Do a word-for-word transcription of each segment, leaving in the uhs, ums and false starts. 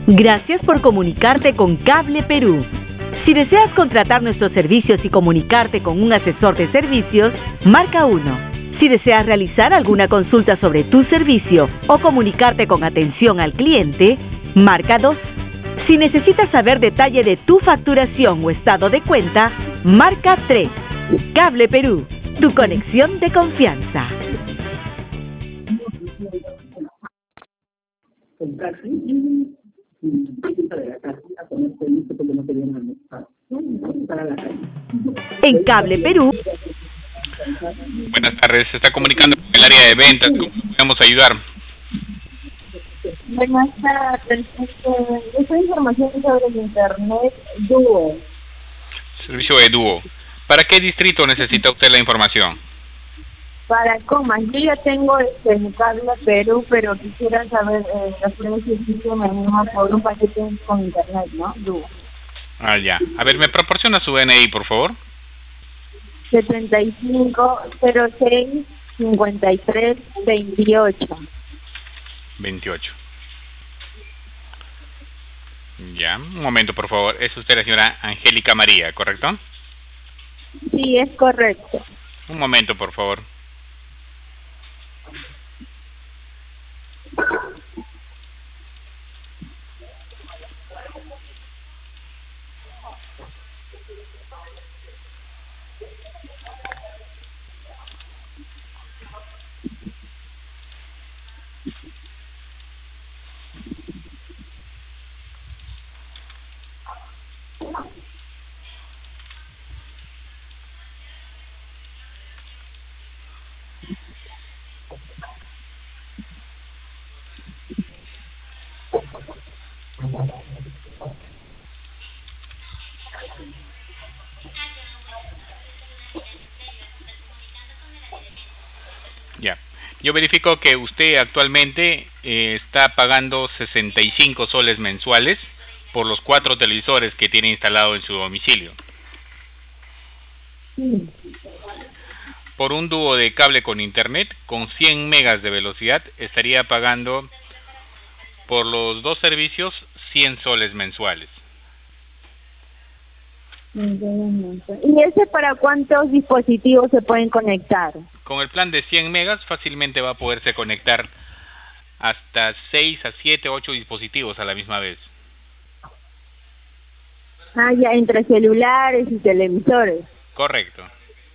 Gracias por comunicarte con Cable Perú. Si deseas contratar nuestros servicios y comunicarte con un asesor de servicios, marca uno. Si deseas realizar alguna consulta sobre tu servicio o comunicarte con atención al cliente, marca dos. Si necesitas saber detalle de tu facturación o estado de cuenta, marca tres. Cable Perú, tu conexión de confianza. En Cable Perú. Buenas tardes, se está comunicando con el área de ventas. ¿Cómo podemos ayudar? Buenas tardes. Esta información sobre el Internet Duo. Servicio de Duo. ¿Para qué distrito necesita usted la información? Para Comas. Yo ya tengo este, mi Cable Perú, pero quisiera saber eh, los precios que me anima por un paquete con Internet, ¿no? Duo. Ah, ya. A ver, ¿me proporciona su D N I, por favor? setenta y cinco cero seis cincuenta y tres veintiocho. veintiocho. Ya, un momento, por favor. Es usted la señora Angélica María, ¿correcto? Sí, es correcto. Un momento, por favor. Ya. Yo verifico que usted actualmente eh, está pagando sesenta y cinco soles mensuales por los cuatro televisores que tiene instalado en su domicilio. Sí. Por un dúo de cable con internet con cien megas de velocidad estaría pagando por los dos servicios cien soles mensuales. ¿Y ese para cuántos dispositivos se pueden conectar? Con el plan de cien megas fácilmente va a poderse conectar hasta seis a siete, ocho dispositivos a la misma vez. Ah, ya, entre celulares y televisores. Correcto.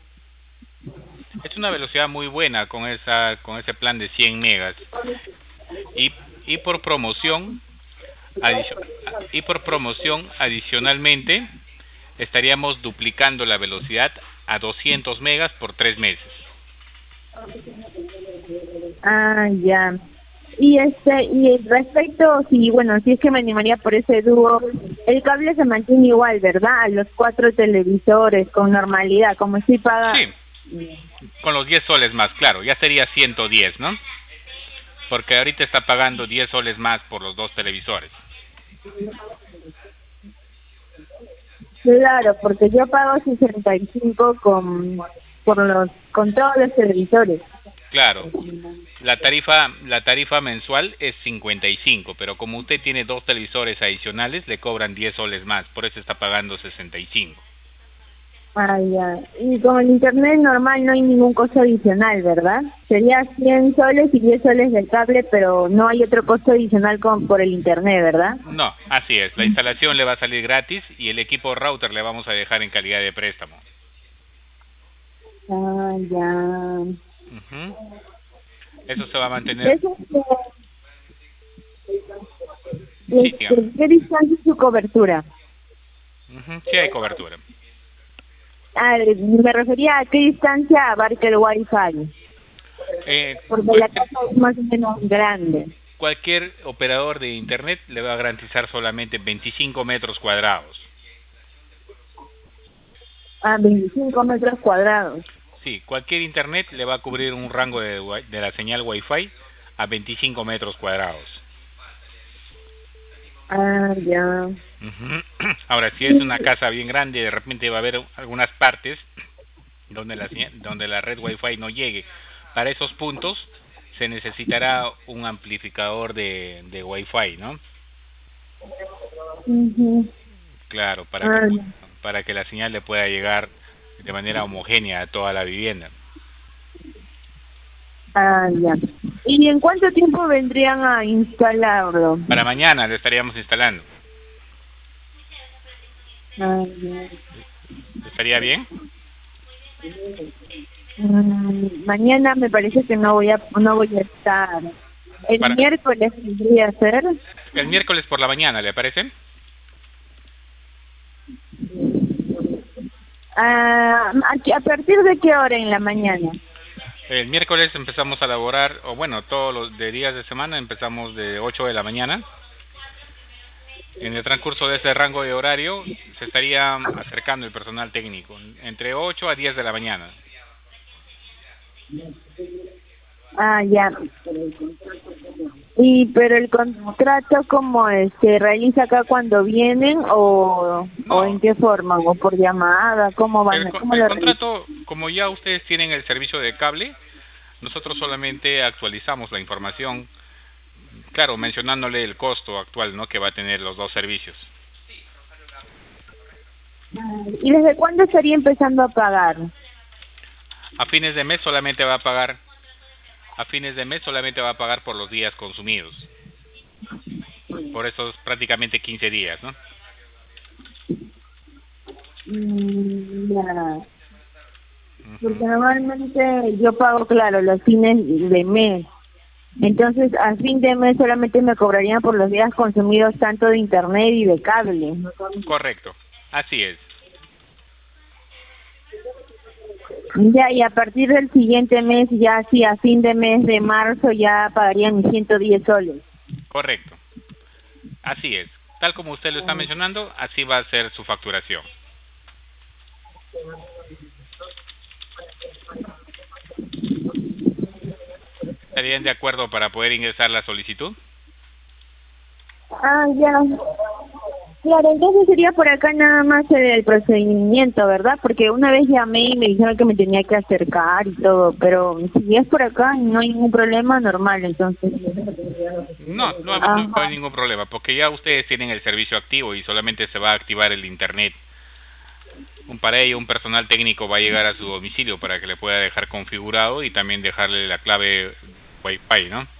Es una velocidad muy buena con esa con ese plan de cien megas. Y y por promoción y por promoción adicionalmente estaríamos duplicando la velocidad a doscientos megas por tres meses. Ah, ya. Y este y respecto, si bueno, si es que me animaría por ese dúo, el cable se mantiene igual, ¿verdad? A los cuatro televisores con normalidad, como si paga. Sí. Con los diez soles más, claro, ya sería ciento diez, ¿no? Porque ahorita está pagando diez soles más por los dos televisores. Claro, porque yo pago sesenta y cinco con por los con todos los televisores. Claro. La tarifa la tarifa mensual es cincuenta y cinco, pero como usted tiene dos televisores adicionales, le cobran diez soles más, por eso está pagando sesenta y cinco. Ah, ya. Y con el internet normal no hay ningún costo adicional, ¿verdad? Sería cien soles y diez soles del cable, pero no hay otro costo adicional con por el internet, ¿verdad? No, así es. La instalación le va a salir gratis y el equipo router le vamos a dejar en calidad de préstamo. Ah, ya. Uh-huh. Eso se va a mantener. Eso es, Sí, este, ¿qué distancia es su cobertura? Uh-huh. Sí hay cobertura. Ah, me refería a qué distancia abarca el Wi-Fi. Eh, Porque cualquier, la casa es más o menos grande. Cualquier operador de internet le va a garantizar solamente veinticinco metros cuadrados. Ah, veinticinco metros cuadrados. Sí, cualquier internet le va a cubrir un rango de, de la señal Wi-Fi a veinticinco metros cuadrados. Ah, ya. Uh-huh. Ahora, si es una casa bien grande, de repente va a haber algunas partes donde la, donde la red Wi-Fi no llegue. Para esos puntos se necesitará un amplificador de, de Wi-Fi, ¿no? Ujú. Claro, para Ah, que para que la señal le pueda llegar de manera homogénea a toda la vivienda. ah, ya. ¿Y en cuánto tiempo vendrían a instalarlo? Para mañana lo estaríamos instalando. Ah, ya. ¿Estaría bien? Mm, mañana me parece que no voy a no voy a estar. El Para miércoles podría ser. el miércoles por la mañana, ¿le parece? Ah, ¿a, a partir de qué hora en la mañana? El miércoles empezamos a laborar, o bueno, todos los de días de semana empezamos de ocho de la mañana. En el transcurso de ese rango de horario se estaría acercando el personal técnico, entre ocho a diez de la mañana. Ah, ya. Y pero el contrato, ¿cómo es? ¿Se realiza acá cuando vienen o, o en No, qué forma? ¿O por llamada? ¿Cómo van? el, a- co- ¿Cómo el lo realizan? contrato, como ya ustedes tienen el servicio de cable, nosotros solamente actualizamos la información, claro, mencionándole el costo actual, ¿no?, que va a tener los dos servicios. ¿Y desde cuándo estaría empezando a pagar? A fines de mes solamente va a pagar, a fines de mes solamente va a pagar por los días consumidos, por esos prácticamente quince días, ¿no? Mm, ya. Porque Ujú. normalmente yo pago, claro, los fines de mes. Entonces, a fin de mes solamente me cobrarían por los días consumidos tanto de internet y de cable. Correcto, así es, Ya, y a partir del siguiente mes, ya sí, a fin de mes de marzo, ya pagarían mis ciento diez soles. correcto, así es. Tal como usted lo está mencionando, así va a ser su facturación. ¿Estarían de acuerdo para poder ingresar la solicitud? Ah, ya. Claro, entonces sería por acá nada más el, el procedimiento, ¿verdad? Porque una vez llamé y me dijeron que me tenía que acercar y todo, pero si es por acá no hay ningún problema, normal, entonces. No, no, va- no va a haber Ajá. ningún problema, porque ya ustedes tienen el servicio activo y solamente se va a activar el internet. Un para ello, un personal técnico va a llegar a su domicilio para que le pueda dejar configurado y también dejarle la clave Wi-Fi, ¿no?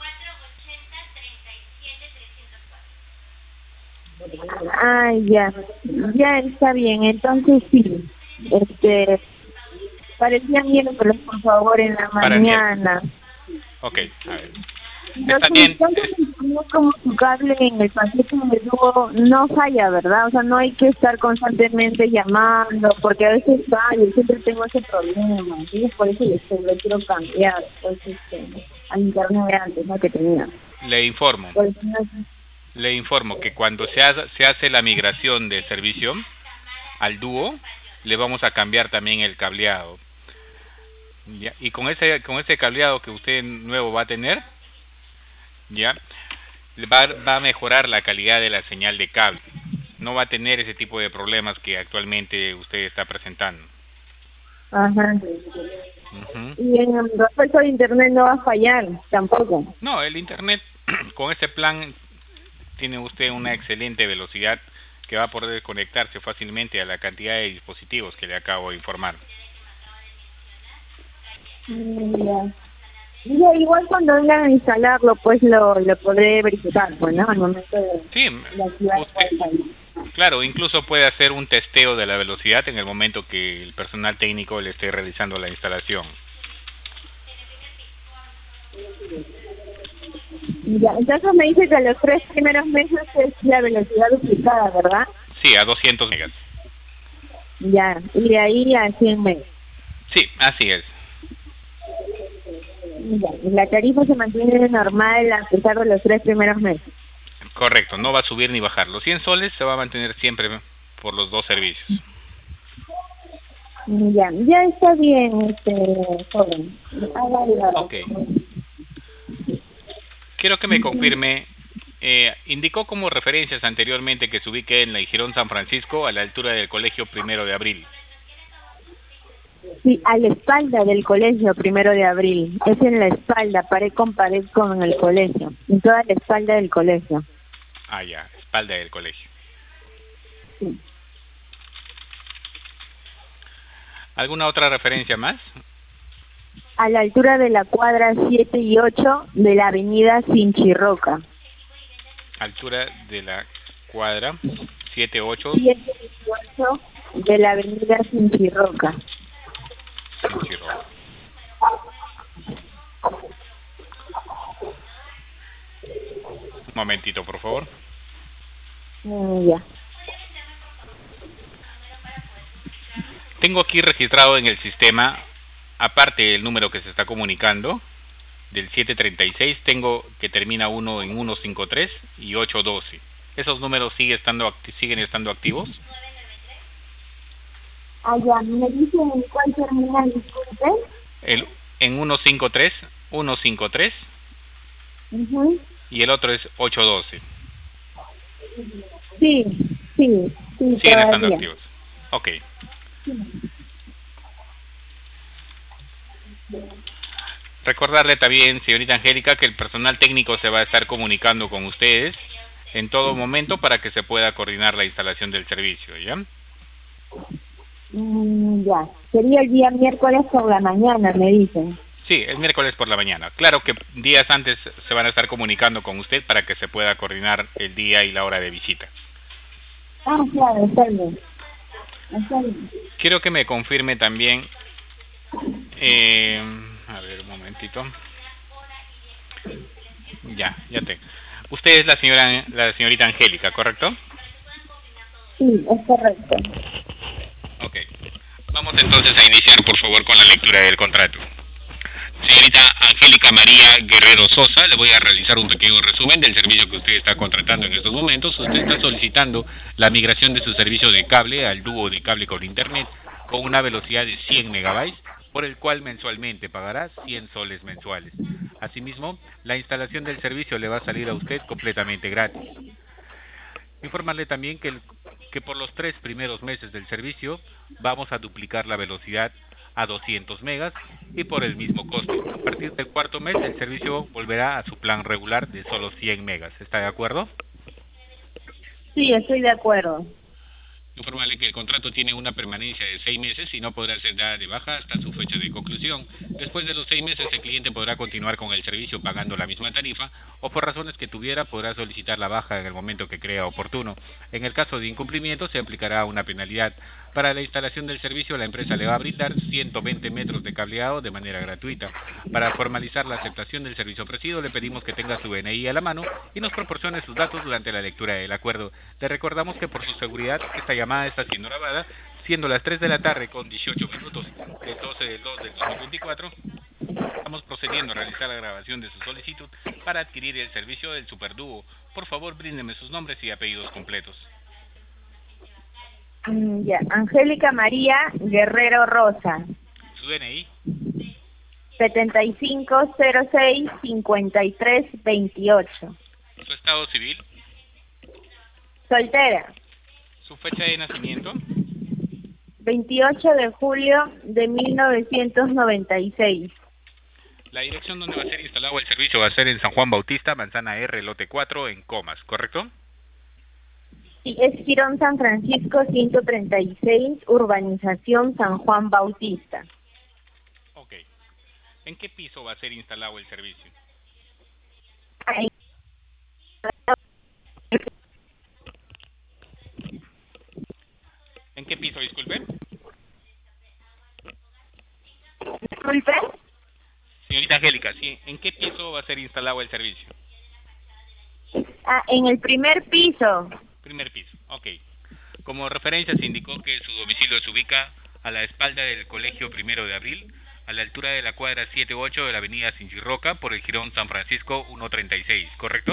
Ah, ya. Ya está bien, entonces sí. Este, parecía miércoles, por favor, en la Para el miércoles. mañana. Ok, a ver. Los Está bien. entonces no como su cable en el paquete de dúo no falla, ¿verdad? O sea, no hay que estar constantemente llamando, porque a veces falla, y siempre tengo ese problema, ¿sí? Por eso les lo quiero cambiar, pues, este, al internet de antes, ¿no? Que tenía. Le informo. Por eso no- Le informo que cuando se hace, se hace la migración de servicio al dúo, le vamos a cambiar también el cableado. ¿Ya? Y con ese con ese cableado que usted nuevo va a tener, ya va, va a mejorar la calidad de la señal de cable. No va a tener ese tipo de problemas que actualmente usted está presentando. Ajá. Ujú. Y en el respecto de internet no va a fallar, tampoco. No, el internet con este plan tiene usted una excelente velocidad que va a poder conectarse fácilmente a la cantidad de dispositivos que le acabo de informar. Mm, ya. Ya, igual cuando vengan a instalarlo, pues lo, lo podré verificar, pues, ¿no? Al momento de, Sí, de activar usted, el Wi-Fi. claro, incluso puede hacer un testeo de la velocidad en el momento que el personal técnico le esté realizando la instalación. Ya, entonces me dice que los tres primeros meses es la velocidad duplicada, ¿verdad? Sí, a doscientos megas. Ya, y de ahí a cien meses. Sí, así es. Ya, y la tarifa se mantiene normal a pesar de los tres primeros meses. Correcto, no va a subir ni bajar. Los cien soles se va a mantener siempre por los dos servicios. Ya, ya está bien, este, joven. Hágalo. Ok. Quiero que me confirme, eh, indicó como referencias anteriormente que se ubique en la Girón San Francisco a la altura del Colegio Primero de Abril. Sí, a la espalda del colegio, primero de abril. Es en la espalda, pared con pared con el colegio. En toda la espalda del colegio. Ah, ya, espalda del colegio. Sí. ¿Alguna otra referencia más? A la altura de la cuadra siete y ocho de la avenida Sinchirroca. Altura de la cuadra siete ocho. siete y ocho de la avenida Sinchirroca. Sinchirroca. Un momentito, por favor. Mm, ya. Tengo aquí registrado en el sistema, aparte del número que se está comunicando, del siete treinta y seis, tengo que termina uno en ciento cincuenta y tres y ocho doce. ¿Esos números sigue estando siguen estando activos? Ah, ya, ¿me dicen en cuál termina, disculpe? El, en ciento cincuenta y tres, ciento cincuenta y tres, Uh-huh. y el otro es ocho doce. Sí, sí, sí, Siguen estando todavía. activos. Ok. Recordarle también, señorita Angélica, que el personal técnico se va a estar comunicando con ustedes en todo momento para que se pueda coordinar la instalación del servicio, ¿ya? Mm, ya, sería el día miércoles por la mañana, me dicen. Sí, el miércoles por la mañana. Claro que días antes se van a estar comunicando con usted para que se pueda coordinar el día y la hora de visita. Ah, claro, está bien. Está bien. Quiero que me confirme también, eh, a ver un momentito. Ya, ya te. Usted es la señora, la señorita Angélica, ¿correcto? Sí, es correcto. Ok. Vamos entonces a iniciar, por favor, con la lectura del contrato. Señorita Angélica María Guerrero Sosa, le voy a realizar un pequeño resumen del servicio que usted está contratando en estos momentos. Usted está solicitando la migración de su servicio de cable al dúo de cable con internet con una velocidad de cien megabytes, por el cual mensualmente pagará cien soles mensuales. Asimismo, la instalación del servicio le va a salir a usted completamente gratis. Informarle también que, el, que por los tres primeros meses del servicio vamos a duplicar la velocidad a doscientos megas y por el mismo costo. A partir del cuarto mes el servicio volverá a su plan regular de solo cien megas. ¿Está de acuerdo? Sí, estoy de acuerdo. Informarle que el contrato tiene una permanencia de seis meses y no podrá ser dada de baja hasta su fecha de conclusión. Después de los seis meses el cliente podrá continuar con el servicio pagando la misma tarifa o por razones que tuviera podrá solicitar la baja en el momento que crea oportuno. En el caso de incumplimiento se aplicará una penalidad. Para la instalación del servicio la empresa le va a brindar ciento veinte metros de cableado de manera gratuita. Para formalizar la aceptación del servicio ofrecido le pedimos que tenga su D N I a la mano y nos proporcione sus datos durante la lectura del acuerdo. Le recordamos que por su seguridad esta llamada está siendo grabada, siendo las tres de la tarde con dieciocho minutos del doce del dos del dos mil veinticuatro. Estamos procediendo a realizar la grabación de su solicitud para adquirir el servicio del Superdúo. Por favor, bríndeme sus nombres y apellidos completos. Mm, ya, Angélica María Guerrero Rosa. Su D N I. setenta y cinco cero seis cincuenta y tres veintiocho. Su estado civil. Soltera. Su fecha de nacimiento. veintiocho de julio de mil novecientos noventa y seis. La dirección donde va a ser instalado el servicio va a ser en San Juan Bautista, Manzana R, lote cuatro, en Comas, ¿correcto? Sí, es Girón San Francisco ciento treinta y seis, urbanización San Juan Bautista. Ok. ¿En qué piso va a ser instalado el servicio? Ahí. ¿En qué piso, disculpe? Disculpe. Señorita Angélica, sí, ¿en qué piso va a ser instalado el servicio? Ah, en el primer piso. Primer piso, ok. Como referencia se indicó que su domicilio se ubica a la espalda del Colegio Primero de Abril, a la altura de la cuadra siete ocho de la avenida Sinchirroca, por el Jirón San Francisco ciento treinta y seis, ¿correcto?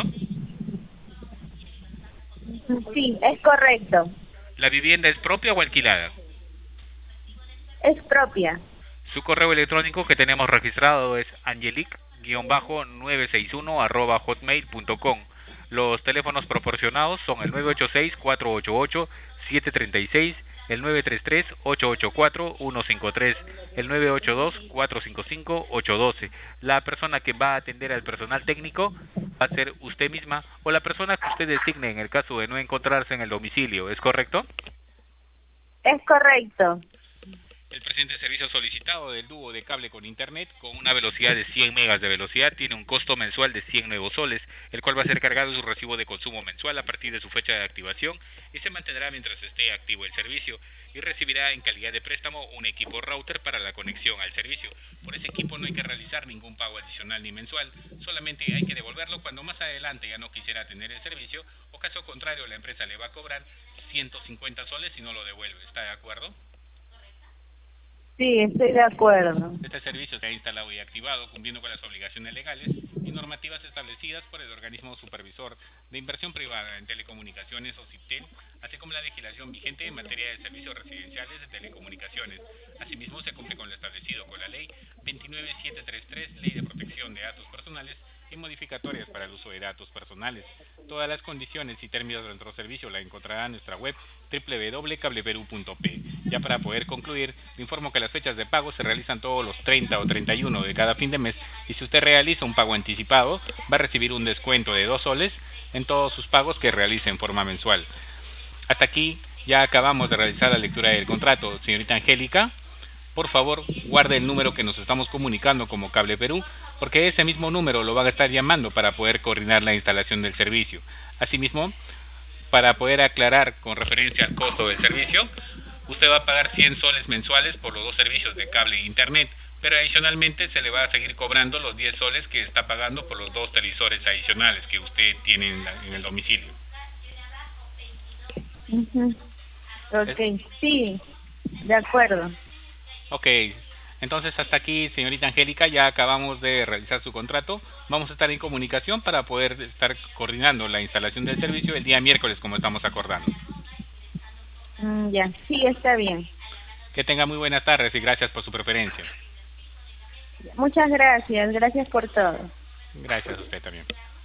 Sí, es correcto. ¿La vivienda es propia o alquilada? Es propia. Su correo electrónico que tenemos registrado es angelic nueve seis uno arroba hotmail punto com. Los teléfonos proporcionados son el nueve ocho seis, cuatro ocho ocho, siete tres seis el nueve tres tres, ocho ocho cuatro, uno cinco tres, el nueve ocho dos, cuatro cinco cinco, ocho uno dos. La persona que va a atender al personal técnico va a ser usted misma o la persona que usted designe en el caso de no encontrarse en el domicilio, ¿es correcto? Es correcto. El presente servicio solicitado del dúo de cable con internet con una velocidad de cien megas de velocidad tiene un costo mensual de cien nuevos soles, el cual va a ser cargado en su recibo de consumo mensual a partir de su fecha de activación y se mantendrá mientras esté activo el servicio y recibirá en calidad de préstamo un equipo router para la conexión al servicio. Por ese equipo no hay que realizar ningún pago adicional ni mensual, solamente hay que devolverlo cuando más adelante ya no quisiera tener el servicio o caso contrario la empresa le va a cobrar ciento cincuenta soles si no lo devuelve. ¿Está de acuerdo? Sí, estoy de acuerdo. Este servicio se ha instalado y activado cumpliendo con las obligaciones legales y normativas establecidas por el organismo supervisor de inversión privada en telecomunicaciones o CIPTEL, así como la legislación vigente en materia de servicios residenciales de telecomunicaciones. Asimismo, se cumple con lo establecido con la Ley veintinueve mil setecientos treinta y tres, Ley de Protección de Datos Personales y modificatorias para el uso de datos personales. Todas las condiciones y términos de nuestro servicio la encontrará en nuestra web doble u doble u doble u punto cableperú punto pe. Ya para poder concluir, le informo que las fechas de pago se realizan todos los treinta o treinta y uno de cada fin de mes y si usted realiza un pago anticipado, va a recibir un descuento de dos soles en todos sus pagos que realice en forma mensual. Hasta aquí ya acabamos de realizar la lectura del contrato. Señorita Angélica, por favor, guarde el número que nos estamos comunicando como Cable Perú, porque ese mismo número lo van a estar llamando para poder coordinar la instalación del servicio. Asimismo, para poder aclarar con referencia al costo del servicio, usted va a pagar cien soles mensuales por los dos servicios de cable e internet, pero adicionalmente se le va a seguir cobrando los diez soles que está pagando por los dos televisores adicionales que usted tiene en, la, en el domicilio. Uh-huh. Ok, ¿Es? Sí, de acuerdo. Ok, entonces hasta aquí, señorita Angélica, ya acabamos de realizar su contrato. Vamos a estar en comunicación para poder estar coordinando la instalación del servicio el día miércoles, como estamos acordando. Mm, ya, sí, está bien. Que tenga muy buenas tardes y gracias por su preferencia. Muchas gracias, gracias por todo. Gracias a usted también.